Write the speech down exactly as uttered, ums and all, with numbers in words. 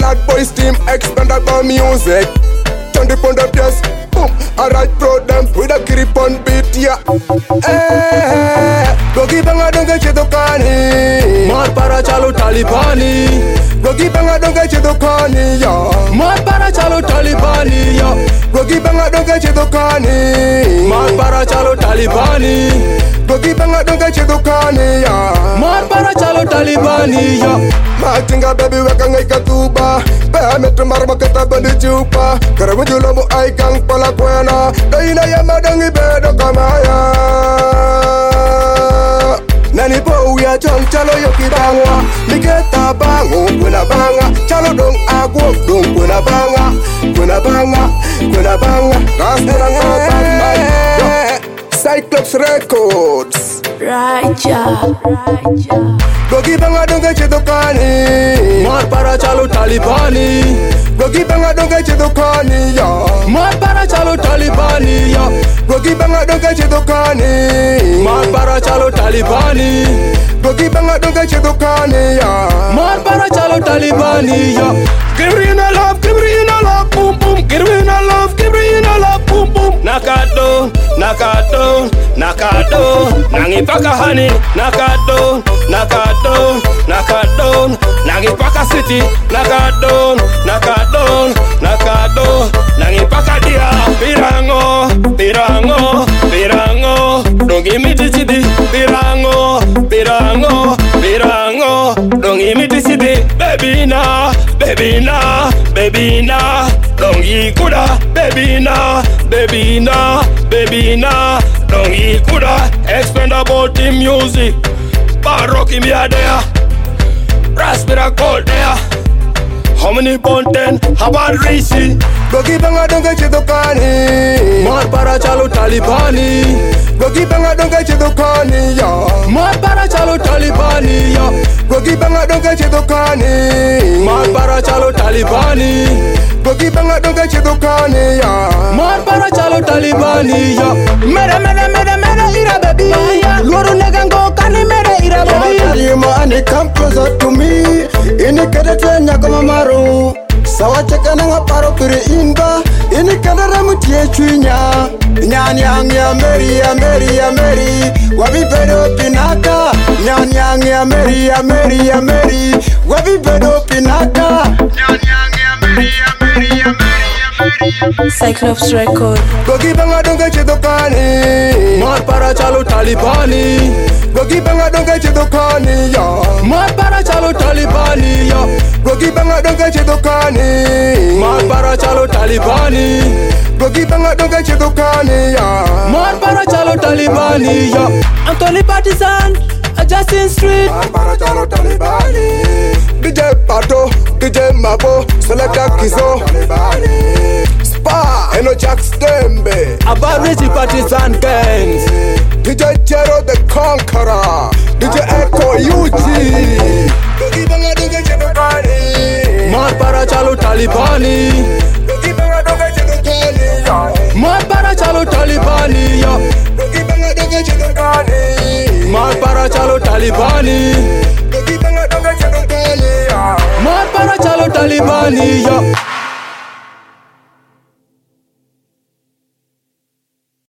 bad boys team, expendable music. Turn the pound of yes, boom. Alright, pro them with a grip on beat, yeah. Eh, Gogi banga donga chedokani. Mar para chalo Talibani. Gogi banga donga chedokani, yeah. Mar para chalo Talibani, yeah. Gogi banga donga chedokani. Mar para chalo Talibani. Gogi banga donga chedokani, yeah. Mar para chalo Talibani, yeah. Matinga baby wakanga ikatuba. Ba metro marma kata bandi chupa. Karamu julomu aikang pala kwena. Daina ya madangi bedo kamaya. Nani po uya chong chalo yoki bangwa. Miketa bango kwena banga. Chalo dong agwo dong kwena banga. Kwena banga, kwena banga. Rasmura ngobang Cyclops Records. Raja, Raja. Gogi banga donga chedokani. Mar para chalo Talibani. Gogi banga donga chedokani, yeah. Mar para chalo Talibani, yeah. Gogi banga donga chedokani. Mar para chalo Talibani. Gogi banga donga chedokani, yeah. Mar para chalo Talibani, yeah. Give me no love, give me no love, boom boom. Give me no love, give me no love, boom boom. Nakado, nakado, nakado. Nangi paka honey, nakado, nakado, nakado. Nangi paka city, nakado, nakado, nakado. Nangi paka dia. Pirango, pirango, pirango. Don't give me the city, pirango, pirango, pirango. Don't give me the city, baby na, baby na, baby na. Don't give kuda, baby na, baby na, baby na. Don't give kuda. Expendable team music, Baroque me a there, Raspberry cold there. How many ponten, how about Rishi? Gogi banga donga chedokani. Mar para chalo Talibani. Gogi banga donga chedokani, yeah. Mar para chalo Talibani, yeah. Gogi banga donga chedokani. Mar para chalo Talibani. Gogi banga donga chedokani, yeah. Mar para chalo Talibani, yeah. Mere mere mere mere ira baby. Loro negango kani mere ira baby. Yima ani come closer to me. Ini kada tenya kama maru. Sawa cheka nanga paro piri inba. Ini kada ramu tie chunya. Nyanyang ya meri ya meri ya meri. Wabi bedo pinaka. Nyanyang ya meri ya meri ya meri. Wabi bedo pinaka. Nyanyang ya meri ya meri ya meri. Cyclops Record. Gogi banga donga chedokani. Mar para chalo Talibani. Gogi banga donga chedokani, yeah. Mar para chalo Talibani, yeah. Gogi banga donga chedokani. Mar para chalo Talibani. Gogi banga donga chedokani, yeah. Mar para chalo Talibani, yeah. Anthony Partisan, Justin Street. Mar para chalo Talibani. D J Pato, D J Mabo, Selecta Kizo, Talibani. Spa, Eno Jax Dembe. About Richie Partisan gangs. D J Jero the Conqueror. D J Echo U G. Gogi banga donga chedokani. Mar para chalo Talibani. Gogi banga donga chedokani, yeah. Mar para chalo Talibani, yeah. Gogi banga donga chedokani. Mar para chalo Talibani. Gogi banga donga chedokani, yeah. Mar para chalo Talibani, yeah.